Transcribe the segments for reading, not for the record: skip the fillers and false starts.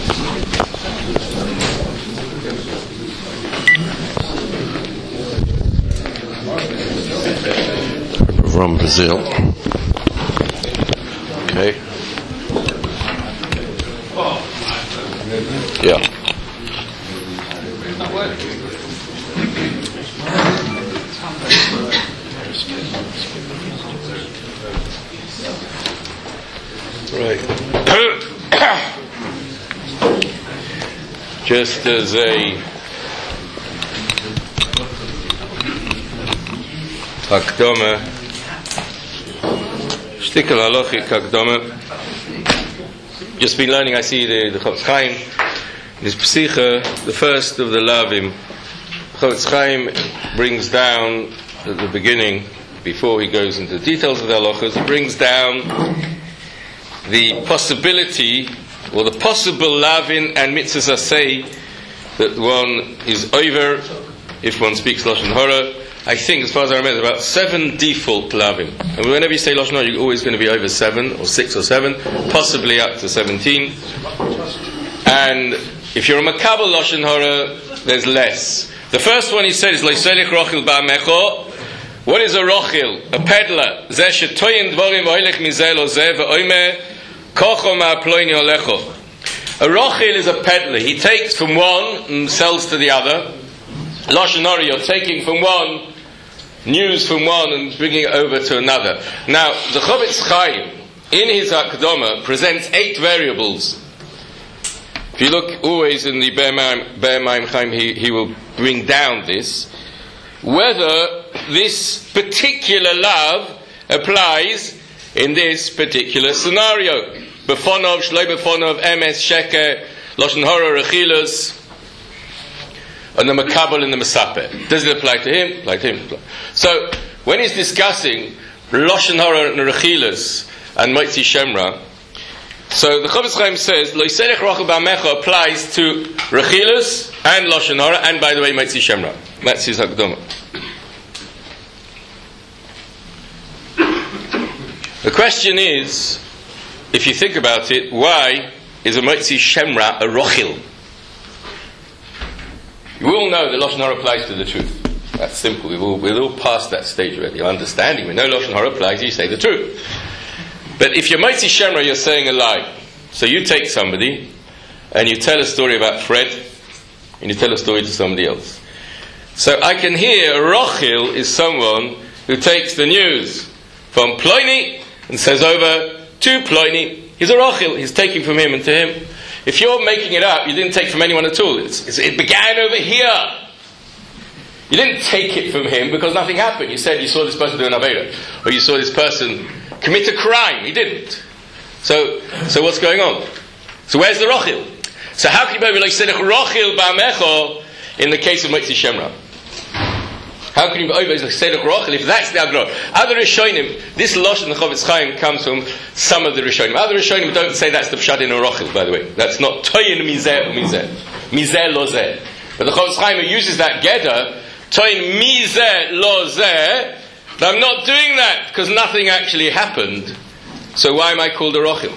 From Brazil. Okay. Yeah. Right. Just as a Hakdama, Shtikal Halachic Hakdama. Just been learning, I see the Chofetz Chaim, his Psicha, the first of the Lavim. Chofetz Chaim brings down at the beginning, before he goes into the details of the halachas, he brings down the possibility, or the possible lavin and mitzvahs asay that one is over if one speaks Lashon Hara. I think, as far as I remember, about 7 default lavim. And whenever you say Lashon Hara, you're always going to be over 7, or 6 or 7, possibly up to 17. And if you're a makabel Lashon Hara, there's less. The first one he said is Loiselech Rochil Ba'amecho. What is a Rochil? A peddler. Zeh shetoyin dvorim v'oilech mizeh lo zeh v'oimeh kocho ma'aploini olecho. A Rochil is a peddler. He takes from one and sells to the other. Lashon Hara, you're taking from one, news from one and bringing it over to another. Now, the Chofetz Chaim, in his Hakdama, presents 8 variables. If you look always in the Be'er Mayim Chaim, he will bring down this. Whether this particular love applies in this particular scenario. Befonov, Shloi Befonov, Emes, Sheker, Lashon Hara, Rechilas, and the Makabel and the Mesapeh. Does it apply to him? Apply to him. So, when he's discussing Lashon Hara and Rechilas and Motzi Shemra, so the Chofetz Chaim says, Loiselech Rochel Ba'amecha applies to Rechilas and Lashon Hara, and by the way, Motzi Shemra. That's his Hakdama. The question is, if you think about it, why is a Motzi Shemra a Rochil? You all know that Lashon Hara applies to the truth. That's simple. We're all past that stage already. Understanding. We know Lashon Hara applies, you say the truth. But if you're Motzi Shemra, you're saying a lie. So you take somebody, and you tell a story about Fred, and you tell a story to somebody else. So I can hear a Rochil is someone who takes the news from Ploini and says over to Ploini. He's a Rochil. He's taking from him and to him. If you're making it up, you didn't take from anyone at all. It began over here. You didn't take it from him because nothing happened. You said you saw this person do an Avera, or you saw this person commit a crime. He didn't. So what's going on? So where's the Rochil? So how can you be like Rochil Ba'amecho in the case of Motzi Shemra? How can you be over Sedek Rochel if that's the Agra? Other Rishonim, this Lashon the Chofetz Chaim comes from some of the Rishonim. Other Rishonim don't say that's the Pshat in a Rochel, by the way. That's not Toyin Mizeh Mizeh. Mizeh Lo Zeh. But the Chofetz Chaim uses that Geder, Toyin Mizeh Lo Zeh, but I'm not doing that because nothing actually happened. So why am I called a Rochel?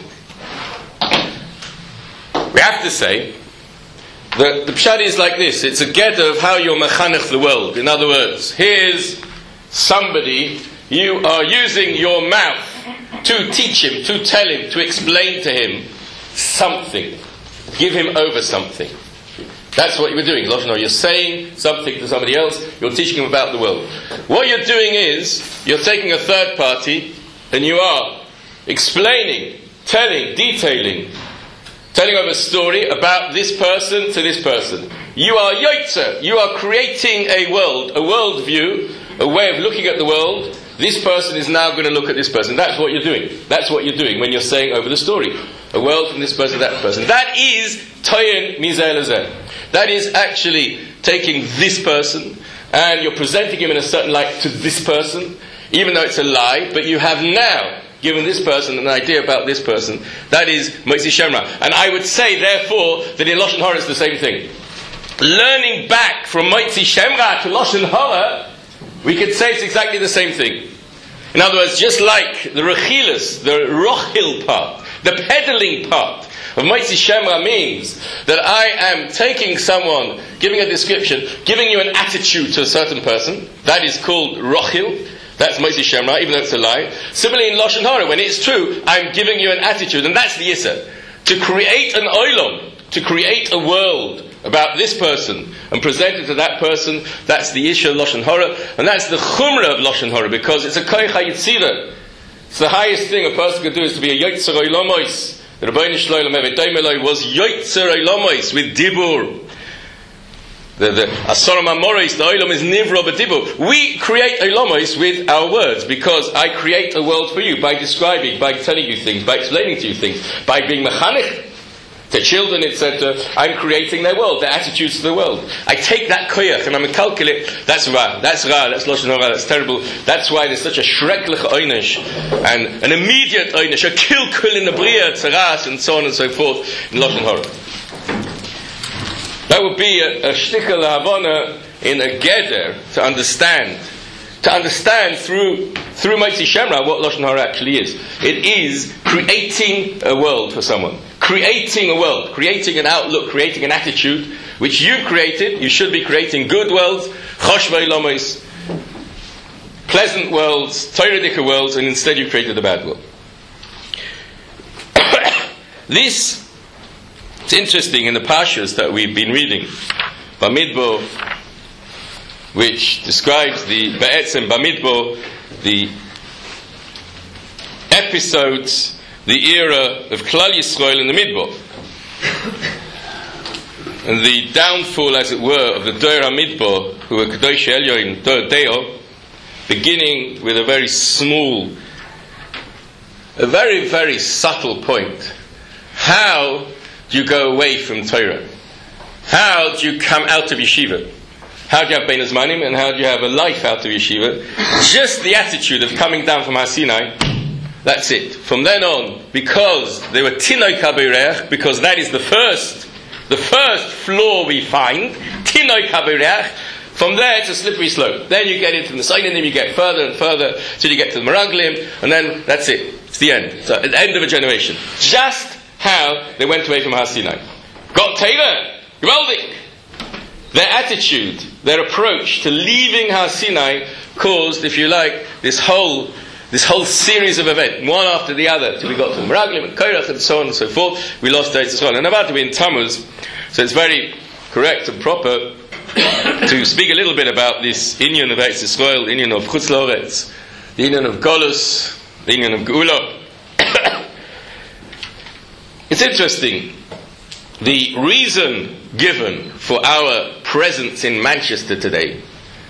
We have to say the pshat is like this. It's a get of how you're mechanech the world. In other words, here's somebody, you are using your mouth to teach him, to tell him, to explain to him something. Give him over something. That's what you're doing. You're saying something to somebody else, you're teaching him about the world. What you're doing is, you're taking a third party, and you are explaining, telling, detailing, telling over a story about this person to this person. You are Yotzer. You are creating a world, a worldview, a way of looking at the world. This person is now going to look at this person. That's what you're doing. That's what you're doing when you're saying over the story. A world from this person to that person. That is Toyin Mizeh Lezeh. That is actually taking this person and you're presenting him in a certain light to this person, even though it's a lie, but you have now given this person an idea about this person. That is Motzi Shemra. And I would say, therefore, that in Lashon Hara it's the same thing. Learning back from Motzi Shemra to Lashon Hara, we could say it's exactly the same thing. In other words, just like the Rechilas, the Rochil part, the peddling part of Motzi Shemra means that I am taking someone, giving a description, giving you an attitude to a certain person. That is called Rochil. That's Motzi Shemra, even though it's a lie. Similarly in Lashon Hara, when it's true, I'm giving you an attitude, and that's the Yisr. To create an olam, to create a world about this person and present it to that person, that's the issue of Lashon Hara, and that's the chumrah of Lashon Hara, because it's a koich hayitzira. It's the highest thing a person could do, is to be a yotzer olamos. The Rebbeinu Shlomo Mevedomeloi was yotzer olamos with dibur. The Asaram Amoris, the olam is nivra b'dibur. We create olamos with our words, because I create a world for you by describing, by telling you things, by explaining to you things, by being mechanech to children, etc. I'm creating their world, their attitudes to the world. I take that koyach and I'm a calculate. That's ra, that's Lashon Hara, that's terrible. That's why there's such a shreklich oynish and an immediate oynish, a kilkul in the bria, tzaras, and so on and so forth in Lashon Hara. That would be a shtickle havana in a geder to understand through Motzi Shemra what Lashon Hara actually is. It is creating a world for someone. Creating a world, creating an outlook, creating an attitude, which you created. You should be creating good worlds, choshvei lomos, pleasant worlds, Torah-dika worlds, and instead you created a bad world. This, it's interesting in the Parshas that we've been reading, Bamidbar, which describes the Be'etzem Bamidbar, the episodes, the era of Klal Yisrael in the Midbar, and the downfall, as it were, of the Dor HaMidbar, who were Kadosh Elyon, Dor Deo, beginning with a very small, a very, very subtle point. How do you go away from Torah? How do you come out of yeshiva? How do you have Bein Hazmanim, and how do you have a life out of yeshiva? Just the attitude of coming down from Har Sinai. That's it. From then on, because they were Tinoi Kabeirech, because that is the first flaw we find, Tinoi Kabeirech, from there it's a slippery slope. Then you get into the Sainim, you get further and further till you get to the Meraglim, and then that's it. It's the end. So at the end of a generation. Just how they went away from Har Sinai. Got Torah, Gewaldik. Their attitude, their approach to leaving Har Sinai caused, if you like, this whole series of events, one after the other, till we got to the Meraglim and Korach and so on and so forth. We lost Eretz Yisrael. And about to be in Tammuz, so it's very correct and proper to speak a little bit about this inyan of Eretz Yisrael, the inyan of Chutz La'aretz, the inyan of Golus, the inyan of Geula. It's interesting. The reason given for our presence in Manchester today,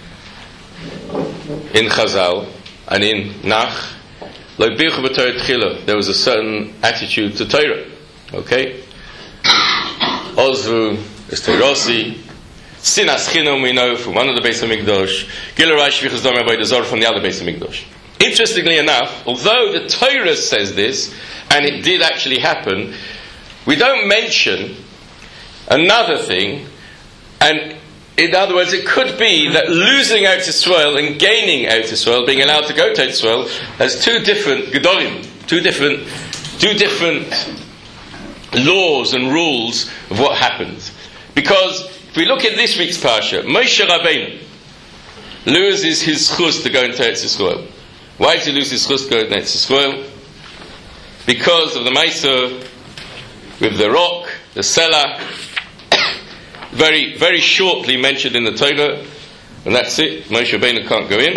in Chazal and in Nach, there was a certain attitude to Torah. Okay? Ozvu, Esterosi, Sinas Chinom we know from one of the Beis HaMikdash, Gilurai Shvichas Dam Avodah Zarah from the other Beis HaMikdash. Interestingly enough, although the Torah says this, and it did actually happen, we don't mention another thing, and in other words, it could be that losing Eretz Yisrael and gaining Eretz Yisrael, being allowed to go to Eretz Yisrael, has two different gedolim, two different laws and rules of what happens. Because if we look at this week's parsha, Moshe Rabbeinu loses his chus to go into Eretz Yisrael. Why did he lose his chus to go into Eretz Yisrael? Because of the Maisa with the rock, the Selah, very, very shortly mentioned in the Torah, and that's it. Moshe Rabbeinu can't go in.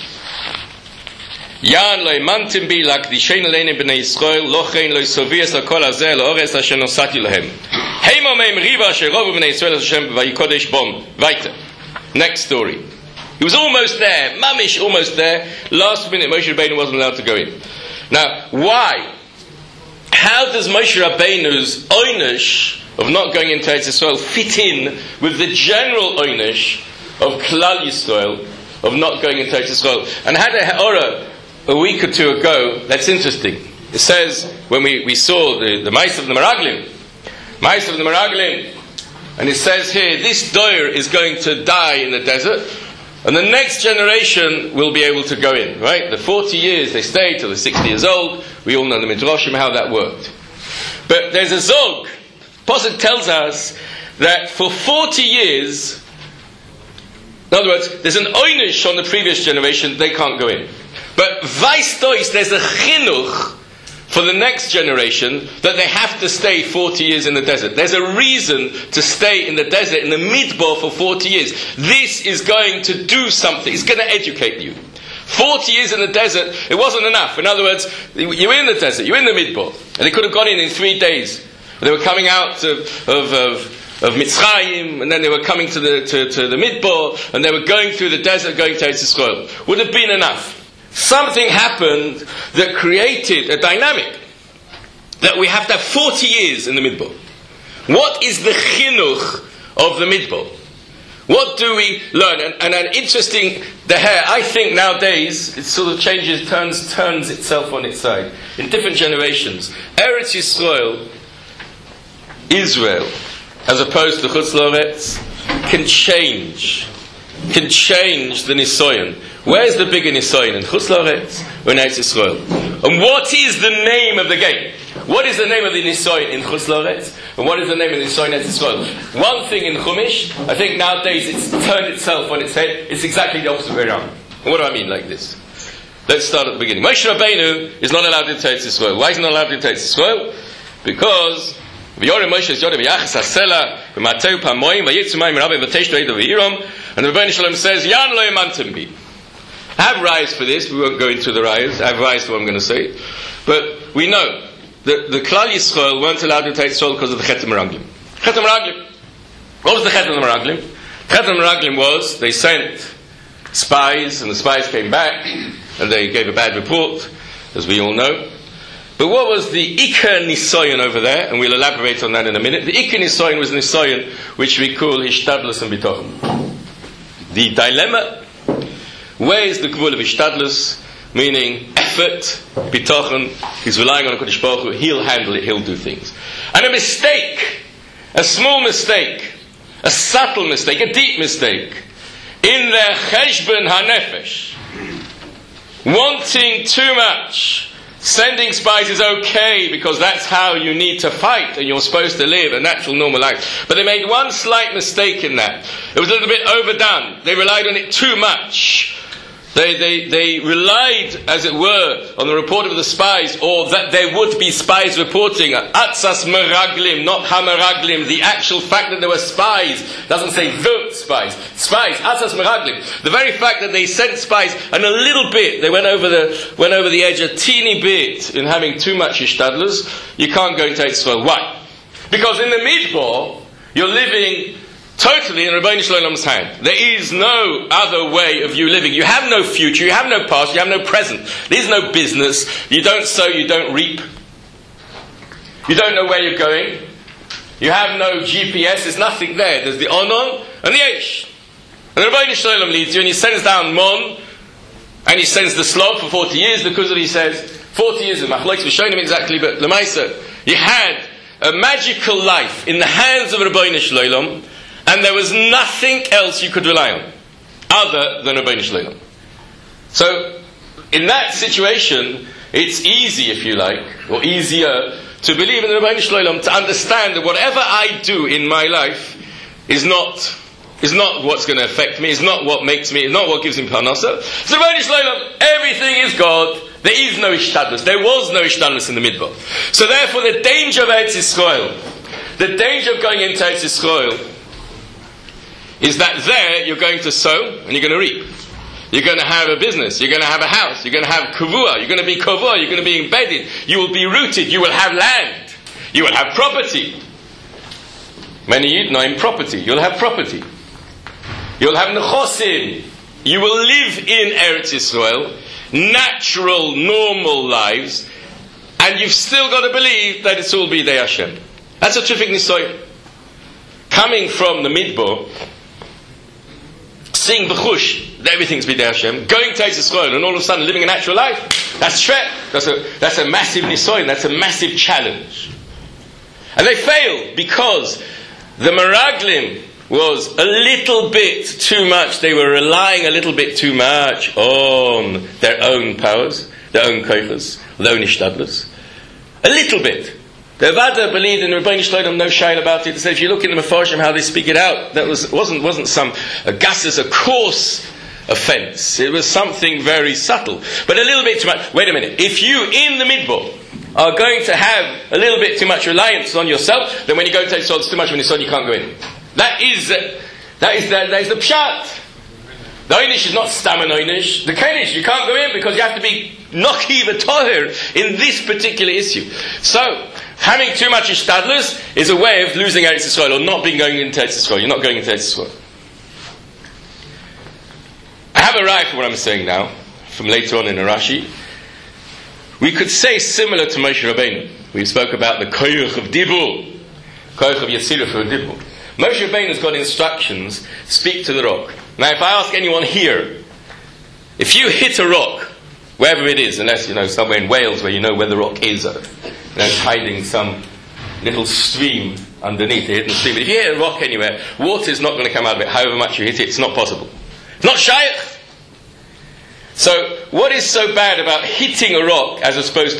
Yan lo imantim bi lakdishein aleinu b'nei Yisrael lochein lo sovias lakol hazeh laores asher nosati lahem heimo meim riva asher rovu b'nei Yisrael Hashem vayikodesh bom. Weiter. Next story. He was almost there, mamish almost there. Last minute Moshe Rabbeinu wasn't allowed to go in. Now, why? How does Moshe Rabbeinu's oynish of not going into Eretz Yisrael fit in with the general oynish of Klal Yisrael of not going into Eretz Yisrael? And had a ha'ora a week or two ago, that's interesting. It says, when we saw the Ma'aseh of the Meraglim, and it says here, this doyer is going to die in the desert, and the next generation will be able to go in, right? The 40 years they stayed till they're 60 years old. We all know the Midrashim, how that worked. But there's a zog. Pasuk tells us that for 40 years, in other words, there's an oynish on the previous generation, they can't go in. But vaistois, there's a chinuch for the next generation that they have to stay 40 years in the desert. There's a reason to stay in the desert, in the midbar for 40 years. This is going to do something. It's going to educate you. 40 years in the desert, it wasn't enough. In other words, you're in the desert, you're in the midbar. And they could have gone in 3 days. They were coming out of Mitzrayim, and then they were coming to the midbar, and they were going through the desert, going to Eretz Yisrael. Would have been enough. Something happened that created a dynamic that we have to have 40 years in the midbar. What is the chinuch of the midbar? What do we learn? And an interesting I think nowadays it sort of changes, turns itself on its side in different generations. Eretz Yisrael, Israel, as opposed to Chutz La'aretz, can change the nisoyon. Where's the bigger nisoyon, in Chutz La'aretz or in Eretz Yisrael? And what is the name of the game? What is the name of the nisoyon in Chutz La'aretz? And what is the name of the nisoyon in Eretz Yisrael? One thing in Chumash, I think nowadays it's turned itself on its head. It's exactly the opposite way around. And what do I mean like this? Let's start at the beginning. Moshe Rabbeinu is not allowed to enter Eretz Yisrael. Why is he not allowed to enter Eretz Yisrael? Because and the Rebbeinu Shalom says, Yan lo yamantem bi. I have rayas for this, we won't go into the rayas. I have rayas for what I'm going to say. But we know that the Klal Yisrael weren't allowed to take Yisrael because of the Chet HaMeraglim. Chet HaMeraglim. What was the Chet HaMeraglim? Chet HaMeraglim was, they sent spies, and the spies came back, and they gave a bad report, as we all know. But what was the Iker Nisoyon over there? And we'll elaborate on that in a minute. The Iker Nisoyon was Nisoyon, which we call Hishtadlus and Bitochen. The dilemma, where is the Gvul of Hishtadlus? Meaning effort, Bitochen, he's relying on HaKadosh Baruch Hu, he'll handle it, he'll do things. And a mistake, a small mistake, a subtle mistake, a deep mistake, in their Cheshbon HaNefesh, wanting too much. Sending spies is okay because that's how you need to fight and you're supposed to live a natural, normal life. But they made one slight mistake in that. It was a little bit overdone. They relied on it too much. They relied, as it were, on the report of the spies, or that there would be spies reporting. Atzas meraglim, not hameraglim. The actual fact that there were spies doesn't say the spies. Spies, atzas meraglim. The very fact that they sent spies, and a little bit, they went over the edge a teeny bit in having too much ishtadlus. You can't go into Israel. Why? Because in the midbar, you're living totally in Rebbeinu Shalom's hand. There is no other way of you living. You have no future, you have no past, you have no present. There is no business. You don't sow, you don't reap. You don't know where you're going. You have no GPS, there's nothing there. There's the Onon and the Eish. And Rebbeinu Shalom leads you and he sends down Mon and he sends the Slov for 40 years because he says, 40 years of Machlokes, we've shown him exactly, but Lemaisa, you had a magical life in the hands of Rebbeinu Shalom. And there was nothing else you could rely on other than Rebbeinu Shalom. So, in that situation, it's easy, if you like, or easier, to believe in Rebbeinu Shalom, to understand that whatever I do in my life is not what's going to affect me, is not what makes me, is not what gives me parnasa. So Rebbeinu Shalom, everything is God. There is no ishtadlus. There was no ishtadlus in the midbar. So therefore, the danger of Eretz Yisrael, the danger of going into Eretz Yisrael, is that there you're going to sow and you're going to reap. You're going to have a business, you're going to have a house, you're going to have kavua, you're going to be kavua, you're going to be embedded, you will be rooted, you will have land, you will have property. Many Yid know in property, you'll have property. You'll have nechosim. You will live in Eretz Yisrael, natural, normal lives, and you've still got to believe that it's all b'yedei Hashem. That's a terrific nisoyon. Coming from the midbar, seeing b'chush that everything's b'yedei Hashem, going to Eretz Yisrael and all of a sudden living a natural life, that's shvet. That's a massive nisoyon, that's a massive challenge. And they failed because the Meraglim was a little bit too much. They were relying a little bit too much on their own powers, their own koichas, their own ishtadlus. A little bit. The Avada believed in the Rebbeinu Shloim, no shayla about it. So if you look in the Mefarshim how they speak it out, that wasn't some gassus, a coarse offence. It was something very subtle, but a little bit too much. Wait a minute. If you in the midbar are going to have a little bit too much reliance on yourself, then when you go to take it's too much when you you can't go in. That is the pshat. The Einish is not stam and Einish. The Kenish, you can't go in because you have to be Noki v'Toher in this particular issue. So, having too much Ishtadlus is a way of losing Eretz Yisrael or not being going into Eretz Yisrael. You're not going into Eretz Yisrael. I have a right for what I'm saying now, from later on in Rashi. We could say similar to Moshe Rabbeinu. We spoke about the Koyach of Dibur, Koyach of Yetzirah for Dibur. Moshe Rabbeinu's got instructions, speak to the rock. Now if I ask anyone here, if you hit a rock, wherever it is, unless somewhere in Wales where you know where the rock is, it's hiding some little stream underneath, a hidden stream. But if you hit a rock anywhere, water is not going to come out of it, however much you hit it, it's not possible. It's not shaykh. So what is so bad about hitting a rock as opposed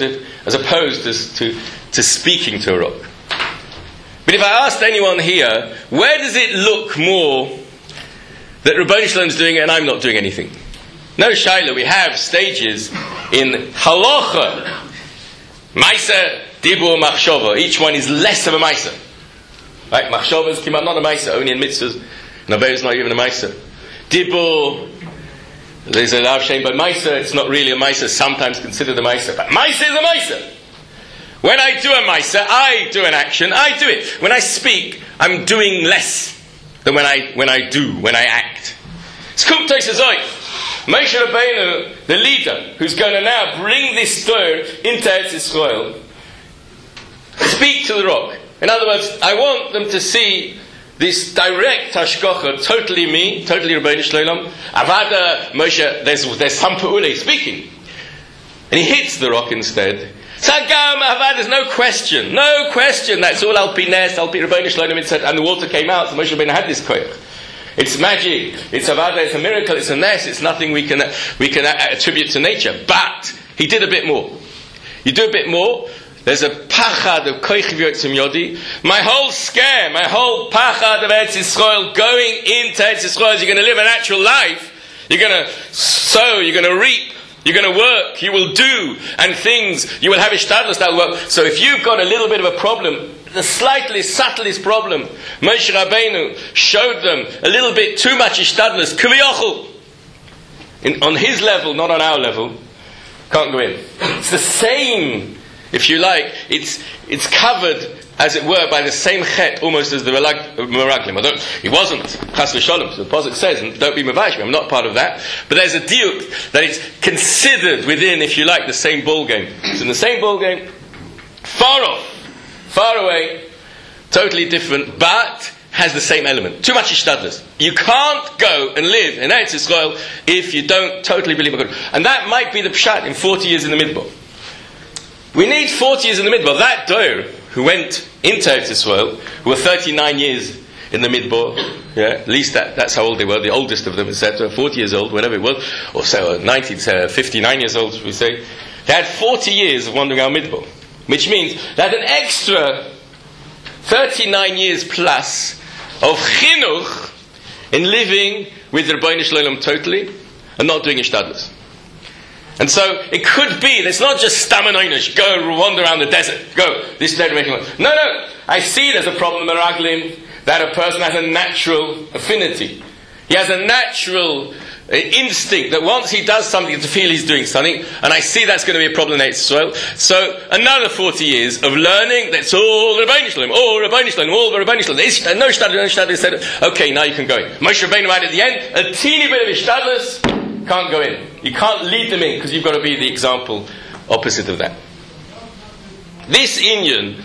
to speaking to a rock? But if I asked anyone here, where does it look more that Rebbeinu Shalom is doing it and I'm not doing anything? No shaila, we have stages in halacha, maisa, dibur, machshava. Each one is less of a maisa. Right? Machshava is not a maisa, only in mitzvahs. Naveh is not even a maisa. Dibur, there's a lav shem by maisa, it's not really a maisa, sometimes considered a maisa. But maisa is a maisa. When I do a maisa, I do an action, I do it. When I speak, I'm doing less than when I act. Skuk Tosazoi, Moshe Rabbeinu, the leader, who's going to now bring this Torah into Eretz Yisrael, speak to the rock. In other words, I want them to see this direct hashgacha, totally me, totally Rebbeinu Shloim. Avada Moshe, there's some Pa'ule speaking. And he hits the rock instead. Sagam Avad, there's no question, that's all Al Pi Nes, Al Pi Rebbeinu Shloim, and the water came out, so Moshe Rabbeinu had this koyach. It's magic, it's Avada, it's a miracle, it's a Nes, it's nothing we can attribute to nature. But he did a bit more. You do a bit more, there's a pachad of koyach v'yotzim yodi. My whole scare, my whole pachad of Eretz Yisrael, going into Eretz Yisrael, you're going to live a natural life, you're going to sow, you're going to reap, you're going to work, you will do, and things, you will have ishtadlus that will work. So if you've got a little bit of a problem, the slightest, subtlest problem, Moshe Rabbeinu showed them a little bit too much ishtadlus, k'viyochel, on his level, not on our level, can't go in. It's the same, if you like, it's covered, as it were, by the same chet almost as the meraglim. Although he wasn't chas v'sholom, so the pasuk says, and don't be mavash, I'm not part of that. But there's a diuk that it's considered within, if you like, the same ball game. It's in the same ball game, far off, far away, totally different, but has the same element. Too much ishtadlus. You can't go and live in Eretz Yisrael if you don't totally believe in God. And that might be the pshat in 40 years in the midbar. We need 40 years in the midbar. That Doer who went into Eretz Yisrael, who were 39 years in the midbar, at least that's how old they were, the oldest of them, etc., 40 years old, whatever it was, or so 59 years old, should we say. They had 40 years of wandering around midbar, which means they had an extra 39 years plus of chinuch in living with the Rebbeinu Shloim totally and not doing ishtadlus. And so it could be, it's not just stam and einish, go wander around the desert, go, this is making one. No, I see there's a problem in Meraglim, that a person has a natural affinity. He has a natural instinct that once he does something to feel he's doing something, and I see that's going to be a problem in Israel. So another 40 years of learning, that's all Rebbeinu Shloim, all Rebbeinu Shloim, all Rebbeinu Shloim. No Ishtadlus, said, okay, now you can go in. Moshe Rabbeinu right at the end, a teeny bit of Ishtadlus, can't go in. You can't lead them in because you've got to be the example opposite of that. This inyan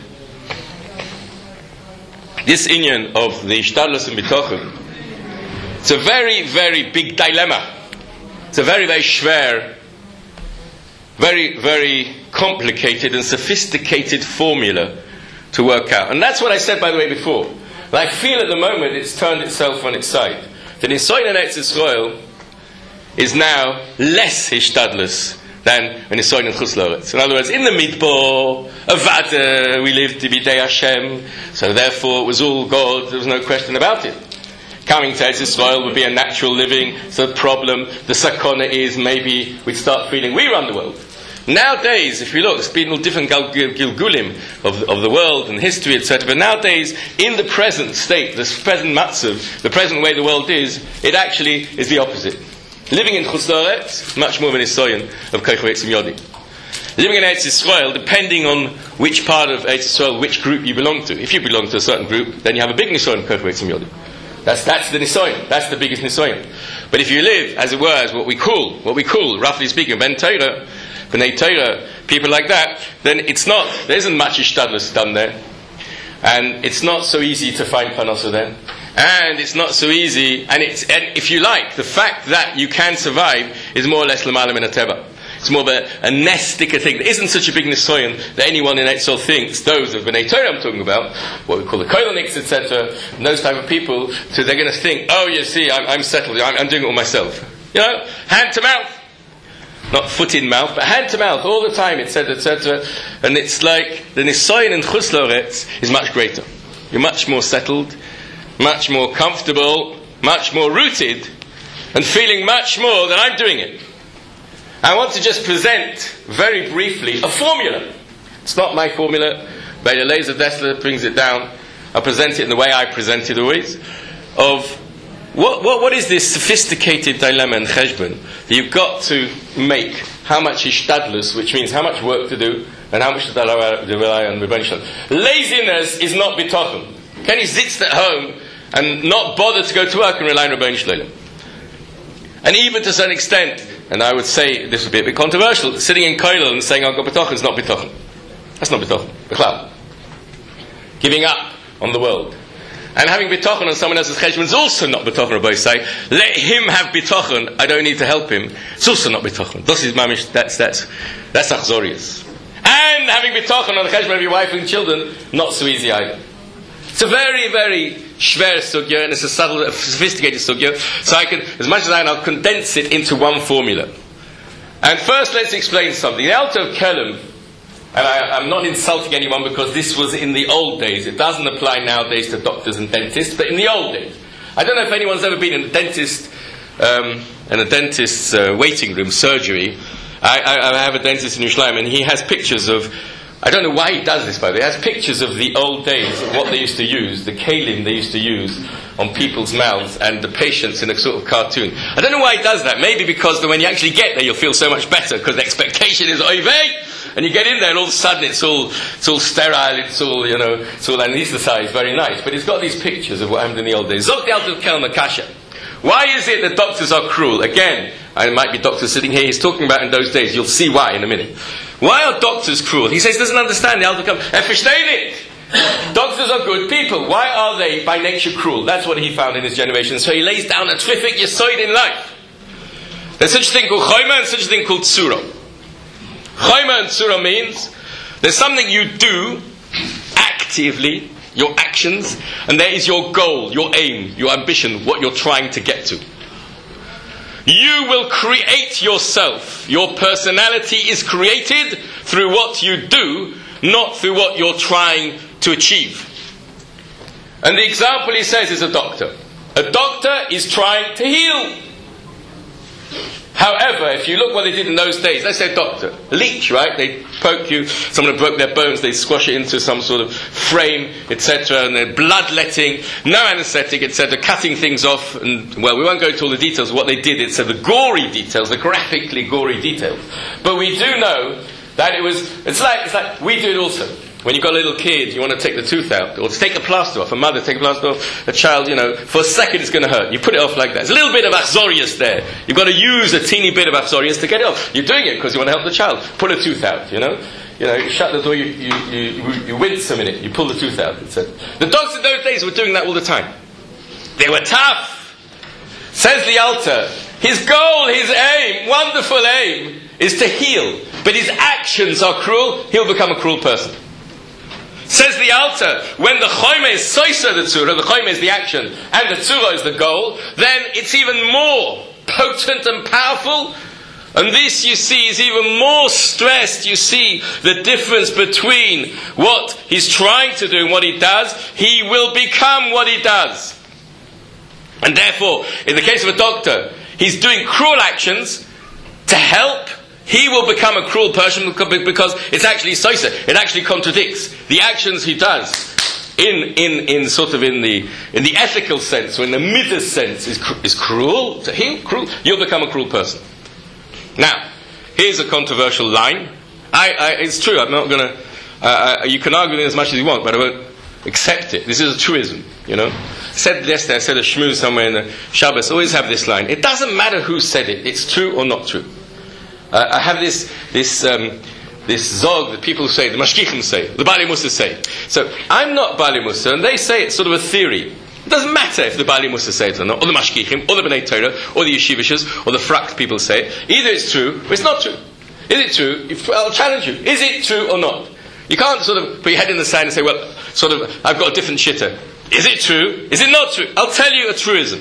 of the Ishtadlus and Bitochim, it's a very, very big dilemma. It's a very, very schwer, very, very complicated and sophisticated formula to work out. And that's what I said, by the way, before. And I feel at the moment it's turned itself on its side. The Nisoyin and Eretz Yisrael is now less Hishtadlus than an Nisoyin in Chutz La'aretz. In other words, in the Midbar, Avada, we lived to be B'dei Hashem, so therefore it was all God, there was no question about it. Coming to Eretz Yisrael would be a natural living, so the problem, the sakona is maybe we'd start feeling we run the world. Nowadays, if you look, it's been all different gilgulim of the world and history, etc. But nowadays, in the present state, this present matzav, the present way the world is, it actually is the opposite. Living in Chutz La'aretz, much more of an nisoyon of Koich V'Eitzim Yodi. Living in Eretz Yisrael, depending on which part of Eretz Yisrael, which group you belong to. If you belong to a certain group, then you have a big nisoyon of Koich V'Eitzim Yodi. That's the nisoyon. That's the biggest nisoyon. But if you live, as it were, as what we call, roughly speaking, Ben Torah, B'nai Torah, people like that, then there isn't much ishtadlus done there. And it's not so easy to find parnasa then. And it's not so easy, and if you like, the fact that you can survive is more or less l'mala min hateva. It's more of a nestica thing. There isn't such a big nisoyon that anyone in Etzol thinks, those of B'nai Torah I'm talking about, what we call the koiloniks, etc., and those type of people, so they're going to think, oh, you see, I'm settled, I'm doing it all myself. You know, hand to mouth. Not foot in mouth, but hand to mouth all the time, etc., etc. And it's like the nisoyon in Chutz La'aretz is much greater. You're much more settled, much more comfortable, much more rooted, and feeling much more that I'm doing it. I want to just present, very briefly, a formula. It's not my formula, but Eliezer Dessler brings it down. I'll present it in the way I present it always, of what is this sophisticated dilemma in cheshbon that you've got to make how much ishtadlus, which means how much work to do, and how much to rely on Rebbeinu Shalom. Laziness is not bitachon. Can he sit at home and not bother to go to work and rely on Rebbeinu Shalom? And even to some extent, and I would say this would be a bit controversial, sitting in koilel and saying I've got bitachon is not bitachon. That's not bitachon. B'chlal. Giving up on the world. And having bitachon on someone else's cheshbon is also not bitachon. Rabbi say, let him have bitachon. I don't need to help him. It's also not bitachon. That's achzorius. And having bitachon on the cheshbon of your wife and children, not so easy either. It's a very, very shver sugya, and it's a subtle, sophisticated sugya. So I can, as much as I can, I'll condense it into one formula. And first, let's explain something. The Alter of Kelm, and I'm not insulting anyone because this was in the old days. It doesn't apply nowadays to doctors and dentists, but in the old days. I don't know if anyone's ever been in a dentist's waiting room, surgery. I have a dentist in Yerushalayim, and he has pictures of, I don't know why he does this, by the way. He has pictures of the old days, of what they used to use, the kalim they used to use on people's mouths, and the patients in a sort of cartoon. I don't know why he does that. Maybe because when you actually get there, you'll feel so much better, because the expectation is oivei, and you get in there, and all of a sudden it's all sterile, it's all anesthetized, very nice. But it's got these pictures of what happened in the old days. Zok the Alter of Kelm Akasha. Why is it that doctors are cruel? Again, there might be doctors sitting here, he's talking about in those days. You'll see why in a minute. Why are doctors cruel? He says he doesn't understand the Alter Kelm. Doctors are good people. Why are they by nature cruel? That's what he found in his generation. So he lays down a terrific yesod in life. There's such a thing called chayma and such a thing called tsura. Chayma and tsura means there's something you do actively, your actions, and there is your goal, your aim, your ambition, what you're trying to get to. You will create yourself. Your personality is created through what you do, not through what you're trying to achieve. And the example he says is a doctor. A doctor is trying to heal. However, if you look what they did in those days, let's say a doctor, leech, right? They poke you, someone broke their bones, they squash it into some sort of frame, etc., and they're bloodletting, no anesthetic, etc., cutting things off, and, well, we won't go into all the details of what they did, it's the gory details, the graphically gory details. But we do know that it's like, we do it also. When you've got a little kid, you want to take the tooth out, or to take a plaster off, a mother take a plaster off, a child, for a second it's going to hurt. You put it off like that. There's a little bit of achzorius there. You've got to use a teeny bit of achzorius to get it off. You're doing it because you want to help the child. Pull a tooth out, you shut the door, you wince a minute, you pull the tooth out. The dogs in those days were doing that all the time. They were tough. Says the Alter, his goal, his aim, wonderful aim, is to heal. But his actions are cruel, he'll become a cruel person. Says the Alter, when the chayma is soisa the tzura, the chayma is the action, and the tzura is the goal, then it's even more potent and powerful And this, you see, is even more stressed. You see the difference between what he's trying to do and what he does. He will become what he does. And therefore, in the case of a doctor, he's doing cruel actions to help. He will become a cruel person because it's actually soisa. It actually contradicts the actions he does in sort of in the ethical sense, or in the midas sense, is cruel to him. Cruel. You'll become a cruel person. Now, here's a controversial line. It's true. I'm not going to. You can argue with it as much as you want, but I won't accept it. This is a truism. You know. I said yesterday. I said a shmooze somewhere in the Shabbos. Always have this line. It doesn't matter who said it. It's true or not true. I have this zog that people say, the mashgichim say, the Bali Musa say. So I'm not Bali Musa, and they say it's sort of a theory. It doesn't matter if the Bali Musa say it or not, or the mashgichim, or the B'nai Torah, or the yeshivishas, or the frakt people say it. Either it's true, or it's not true. Is it true? I'll challenge you. Is it true or not? You can't sort of put your head in the sand and say, well, sort of, I've got a different shitter. Is it true? Is it not true? I'll tell you a truism.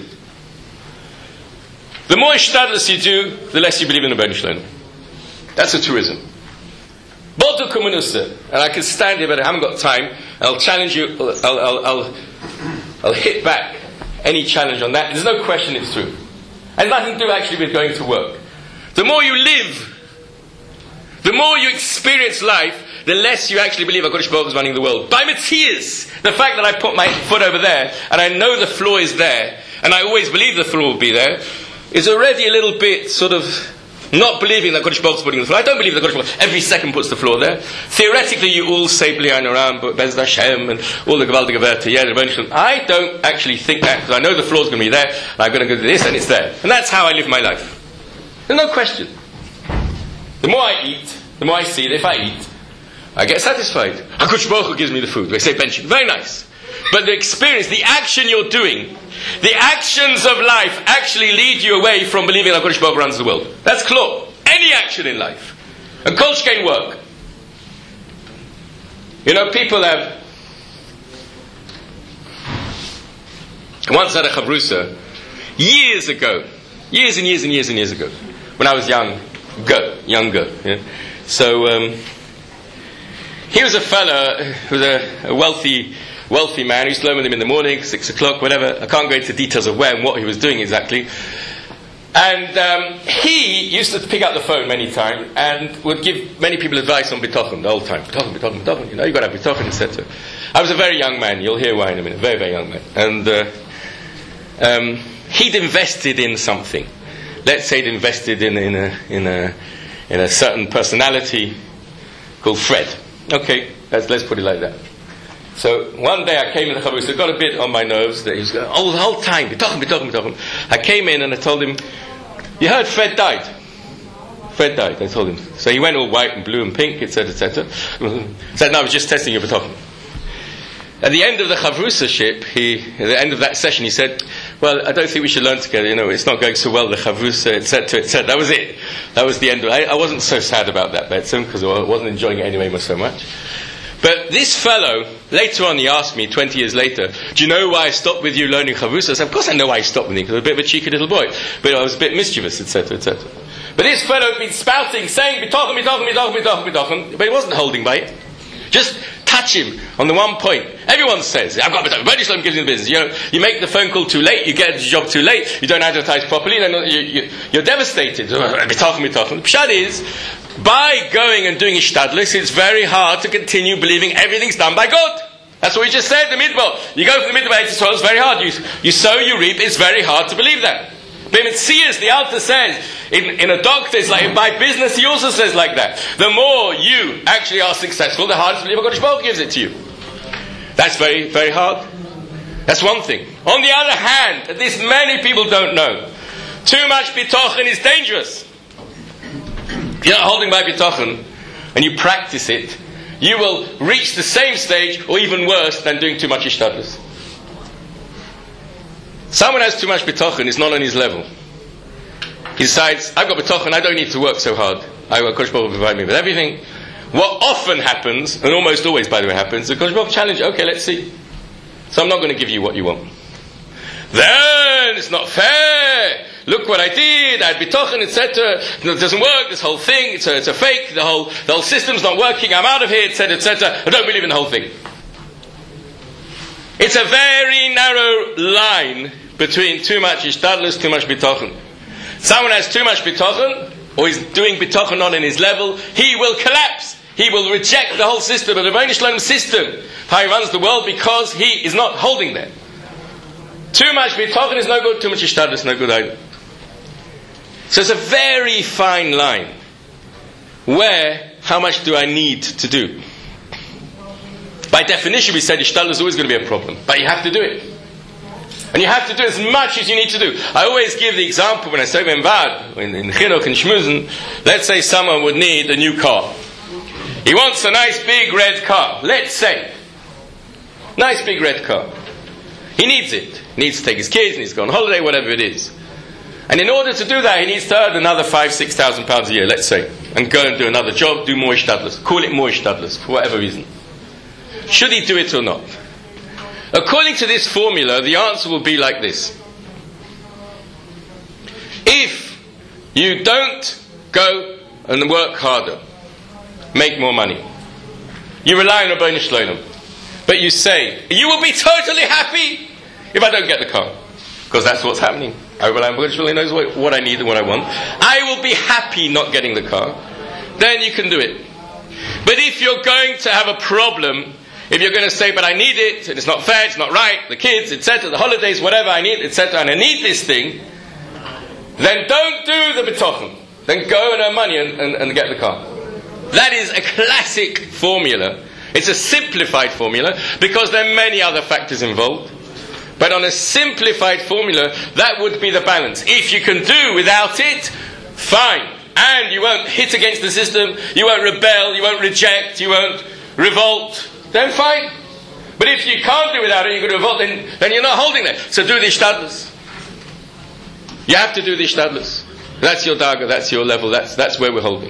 The more ishtadlus you do, the less you believe in the Rebbeinu Shalom. That's a truism. Bodu Kumunusa, and I can stand here, but I haven't got time. I'll challenge you. I'll hit back any challenge on that. There's no question it's true, and nothing to do actually with going to work. The more you live, the more you experience life, the less you actually believe HaKadosh Baruch Hu is running the world. By Matthias, the fact that I put my foot over there and I know the floor is there, and I always believe the floor will be there, is already a little bit sort of not believing that HaKadosh Baruch Hu is putting the floor. I don't believe that HaKadosh Baruch Hu every second puts the floor there. Theoretically, you all say B'li Ayin Haram, Bez Hashem, and all the Gevaldige Werte. Yeah, I don't actually think that, because I know the floor's going to be there, and I'm going to go to this, and it's there. And that's how I live my life. There's no question. The more I eat, the more I see that if I eat, I get satisfied. HaKadosh Baruch Hu gives me the food. They say benching. Very nice. But the experience, the action you're doing, the actions of life actually lead you away from believing that HaKadosh Baruch Hu runs the world. That's clear. Any action in life. And kol shkein work. You know, people have... Once had a chavrusa, years ago, years ago, when I was younger. Yeah? So, he was a fella who was a wealthy man. He used to learn with him in the morning, 6 o'clock, whatever. I can't go into details of where and what he was doing exactly. And he used to pick up the phone many times and would give many people advice on bitachon the whole time. Bitachon. You know, you got to have bitachon, etc. I was a very young man. You'll hear why in a minute. Very, very young man. And he'd invested in something. Let's say he'd invested in a certain personality called Fred. Okay, let's put it like that. So one day I came in the chavrusa, it got a bit on my nerves that he was going, the whole time, bitachon. I came in and I told him, you heard Fred died. I told him. So he went all white and blue and pink, etc. Said, no, I was just testing your bitachon. At the end of the chavrusa-ship, at the end of that session, he said, well, I don't think we should learn together, you know, it's not going so well, the chavrusa, etc. That was it. That was the end of it. I wasn't so sad about that betzim, because I wasn't enjoying it anyway so much. But this fellow, later on he asked me, 20 years later, do you know why I stopped with you learning chavrusa? I said, of course I know why I stopped with you, because I was a bit of a cheeky little boy. But I was a bit mischievous, etc. But this fellow had been spouting, saying, bitachon, but he wasn't holding by it. Just touch him on the one point. Everyone says, I've got bitachon. Rebbeinu Shalom gives you the business. You know, you make the phone call too late, you get the job too late, you don't advertise properly, then you're devastated. Bitachon. Pshat is, by going and doing ishtadlus, it's very hard to continue believing everything's done by God. That's what we just said, the midbar. You go for the midbar, it's very hard. You sow, you reap, it's very hard to believe that. But Metzias, the Alter says, in a doctor, it's like, by business, he also says like that. The more you actually are successful, the harder to believe HaKadosh Baruch Hu gives it to you. That's very, very hard. That's one thing. On the other hand, this many people don't know, too much bitachon is dangerous. If you're not holding by bitachon, and you practice it, you will reach the same stage, or even worse, than doing too much ishtadlus. Someone has too much bitachon, it's not on his level. He decides, I've got bitachon, I don't need to work so hard. HaKadosh Baruch Hu will provide me with everything. What often happens, and almost always by the way happens, the HaKadosh Baruch Hu challenges, okay, let's see. So I'm not going to give you what you want. Then it's not fair. look what I did, I had bitochen, etc. It doesn't work, this whole thing, it's a fake, the whole system's not working, I'm out of here, etc., etc. I don't believe in the whole thing. It's a very narrow line between too much ishtadlus, too much bitochen. Someone has too much bitochen, or is doing bitochen not in his level, he will collapse. He will reject the whole system, the Rebbeinu Shalom system, how he runs the world, because he is not holding there. Too much bitochen is no good, too much ishtadlus is no good either. So it's a very fine line. Where, how much do I need to do? By definition, we said ishtadlus is always going to be a problem, but you have to do it. And you have to do as much as you need to do. I always give the example when I say in Chinuch and Shmuzen, let's say someone would need a new car. He wants a nice big red car. Let's say. Nice big red car. He needs it. He needs to take his kids, he needs to go on holiday, whatever it is. And in order to do that, he needs to earn another £5,000-6,000 a year, let's say. And go and do another job, do more ishtadlus. Call it more ishtadlus, for whatever reason. Should he do it or not? According to this formula, the answer will be like this. If you don't go and work harder, make more money, you rely on Rebbeinu Shalom, but you say, you will be totally happy if I don't get the car. Because that's what's happening. I rely on Rebbeinu Shalom, knows what I need and what I want. I will be happy not getting the car. Then you can do it. But if you're going to have a problem, if you're going to say, but I need it, and it's not fair, it's not right, the kids, etc., the holidays, whatever I need, etc., and I need this thing, then don't do the bitochen. Then go and earn money and get the car. That is a classic formula. It's a simplified formula, because there are many other factors involved. But on a simplified formula, that would be the balance. If you can do without it, fine. And you won't hit against the system, you won't rebel, you won't reject, you won't revolt, then fine. But if you can't do without it, you're going to revolt, then you're not holding there. So do the ishtadlus. You have to do the ishtadlus. That's your daga, that's your level, that's where we're holding.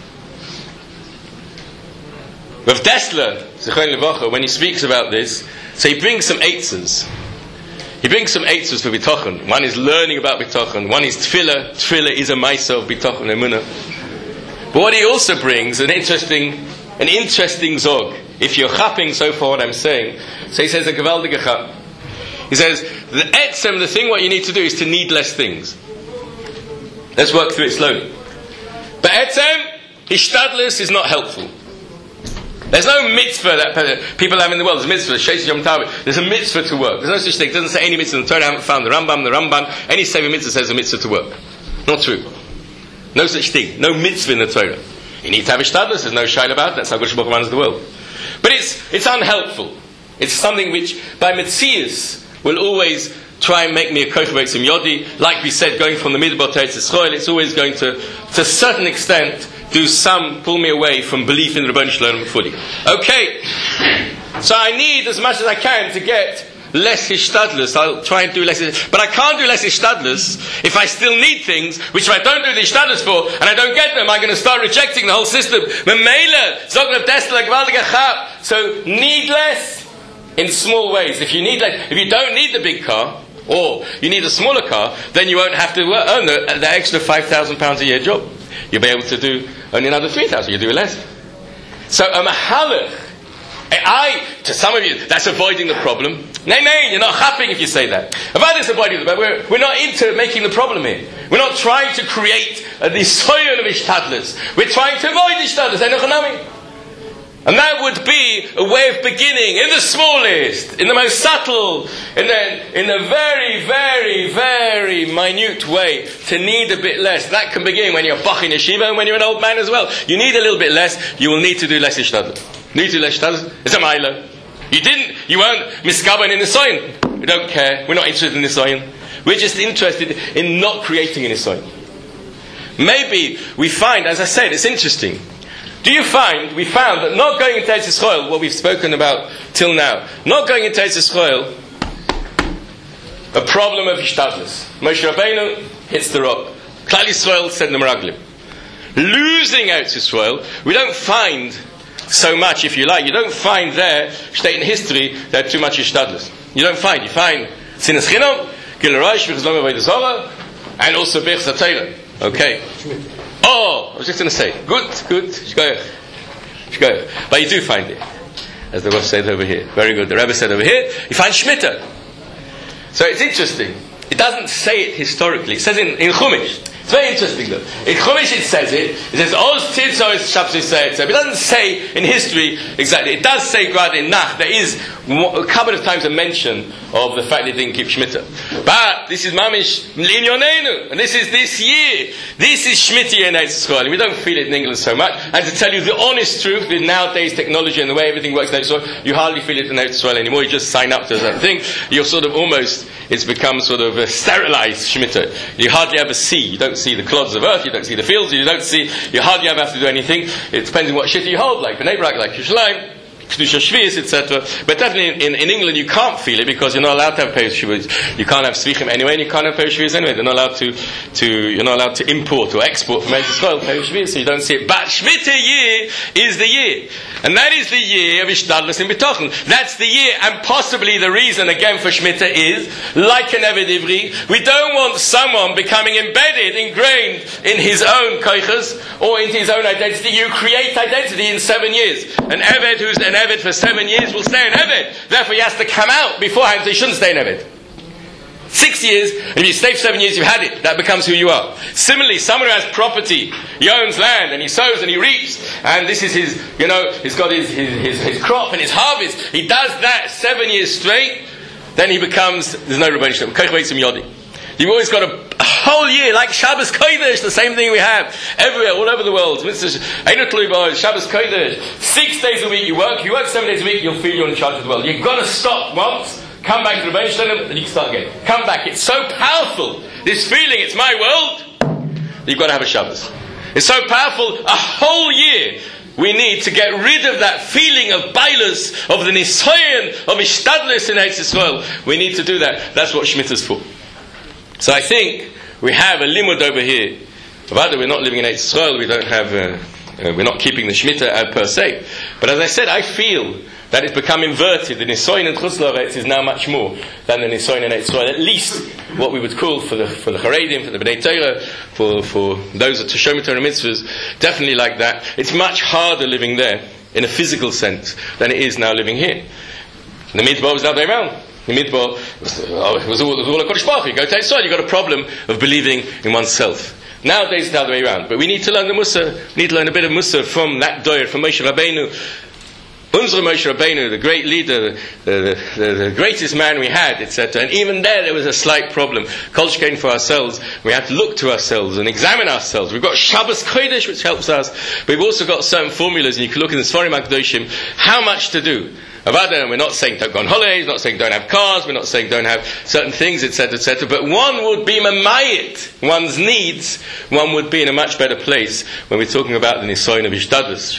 Rav Dessler, Zichron Levacha, when he speaks about this, so he brings some eitzes. He brings some eitzes for bitochen. One is learning about bitochen. One is tefillah. Tefillah is a ma'aseh of bitochen emunah. But what he also brings, an interesting zog. If you're chapping so far what I'm saying, so he says a gewaldige chap. He says the etzem, the thing what you need to do is to need less things. Let's work through it slowly. But etzem, ishtadlus is not helpful. There's no mitzvah that people have in the world. There's a mitzvah, Sheish Yom Tov. There's a mitzvah to work. There's no such thing. It doesn't say any mitzvah in the Torah. I haven't found the Ramban. Any sefer mitzvah says a mitzvah to work. Not true. No such thing. No mitzvah in the Torah. You need to have ishtadlus. There's no shayla about it. That's how Gosh Baruch Hu runs the world. But it's unhelpful. It's something which, by Metzias, will always try and make me a koch some yodi. Like we said, going from the midbar to Eretz Yisrael, it's always going to a certain extent, pull me away from belief in the Rebbeinu Shalom fully. Okay, so I need as much as I can to get less ishtadlus. I'll try and do less, but I can't do less ishtadlus if I still need things, which if I don't do the ishtadlus for, and I don't get them, I'm going to start rejecting the whole system. So need less in small ways. If you don't need the big car, or you need a smaller car, then you won't have to earn the extra £5,000 a year job. You'll be able to do only another 3,000. You do less. So a mahalach, to some of you, that's avoiding the problem. Nay, you're not happy if you say that. About this avoiding the problem, we're not into making the problem here. We're not trying to create the soil of ishtadlus. We're trying to avoid ishtadlus. And that would be a way of beginning in the smallest, in the most subtle, in the very, very, very minute way to need a bit less. That can begin when you're bach in yeshiva and when you're an old man as well. You need a little bit less. You will need to do less ishtadlus. Need to do less ishtadlus. It's a mila. You weren't miskaban in the soyin. We don't care. We're not interested in the soyin. We're just interested in not creating an soyin. Maybe we find, as I said, it's interesting. We found that not going into Eretz Yisrael, what we've spoken about till now, not going into Eretz Yisrael, a problem of ishtadlus. Moshe Rabbeinu hits the rock. Klal Yisrael said the meraglim. Losing Eretz Yisrael, we don't find so much, if you like. You don't find there, state in history, that too much ishtadlus. You find Sinas Chinam, Gil Rosh, V'chazlom Avodah Zorah, And also Birchas HaTorah. Okay. Oh, I was just going to say, good. Shkoyach. But you do find it, as the Rosh said over here. Very good. The Rebbe said over here, you find Shemitah. So it's interesting. It doesn't say it historically. It says in Chumash. It's very interesting though. In Chumash it says it. It says Oz Tzitzo is Shabbos Yisrael. It doesn't say in history exactly. It does say Grad in Nach. There is a couple of times a mention of the fact that they didn't keep Shemitah. But this is Mamish L'Inyonenu, and this is this year. This is Shemitah in Eretz Yisrael. We don't feel it in England so much. And to tell you the honest truth, with nowadays technology and the way everything works in Eretz Yisrael, you hardly feel it in Eretz Yisrael anymore. You just sign up to that thing. You're sort of almost, it's become sort of a sterilized Shemitah. You hardly ever see. You don't see the clods of earth. You don't see the fields. You hardly ever have to do anything. It depends on what Shitta you hold, like Bnei Brak, like Yerushalayim, Kedusha Shvius, etc. But definitely in England you can't feel it because you're not allowed to have Perush Shvius. You can't have Svichim anyway, and you can't have Perush Shvius anyway. You're not allowed to import or export from Eretz Yisrael Perush Shvius, so you don't see it. But Shemitah year is the year. And that is the year of Ishtadlus in B'tochen. That's the year, and possibly the reason again for Shemitah is, like an Eved Ivri, we don't want someone becoming ingrained in his own koiches, or into his own identity. You create identity in 7 years. An Eved who's an Eved for 7 years will stay an Eved. Therefore he has to come out beforehand, so he shouldn't stay an Eved. 6 years, and if you stay for 7 years, you've had it. That becomes who you are. Similarly, someone who has property, he owns land, and he sows and he reaps, and this is his, he's got his crop and his harvest. He does that 7 years straight, then he becomes, there's no Rebbeinu Shalom. Yodi. You've always got a whole year, like Shabbos Kodesh, the same thing we have everywhere, all over the world. Shabbos Kodesh. 6 days a week you work 7 days a week, you'll feel you're in charge of the world. You've got to stop once, come back to the Rebbeinu Shalom, and you can start again. Come back. It's so powerful. This feeling, it's my world. You've got to have a Shabbos. It's so powerful. A whole year we need to get rid of that feeling of bailus, of the nisoyen, of ishtadlus in Eretz Yisrael. We need to do that. That's what Shemitah is for. So I think we have a limud over here. Rather, we're not living in Eretz Yisrael. We don't have. We're not keeping the Shemitah per se. But as I said, I feel that it's become inverted. The Nisoyin in Chutz La'aretz is now much more than the Nisoyin in Eretz Yisrael. At least what we would call for the Charedim, for the Bnei Torah, for those of Teshomah Torah mitzvahs, definitely like that. It's much harder living there in a physical sense than it is now living here. The Midbar was the other way around. The Midbar was all a Kodesh Baruch Hu. You go to Eretz Yisrael, you've got a problem of believing in oneself. Nowadays it's the other way around. But we need to learn the Mussar. We need to learn a bit of Mussar from that Doyer, from Moshe Rabbeinu. Unser Moshe Rabbeinu, the great leader, the greatest man we had, etc. And even there was a slight problem. Kol shkein for ourselves, we have to look to ourselves and examine ourselves. We've got Shabbos Kodesh, which helps us, but we've also got certain formulas, and you can look in the Sfarim HaKadoshim, how much to do. We're not saying don't go on holidays, we're not saying don't have cars, we're not saying don't have certain things, etc., etc. But one would be mamayit, one's needs, one would be in a much better place when we're talking about the nisoyin of Ishtadlus.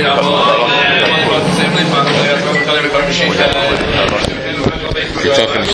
Go.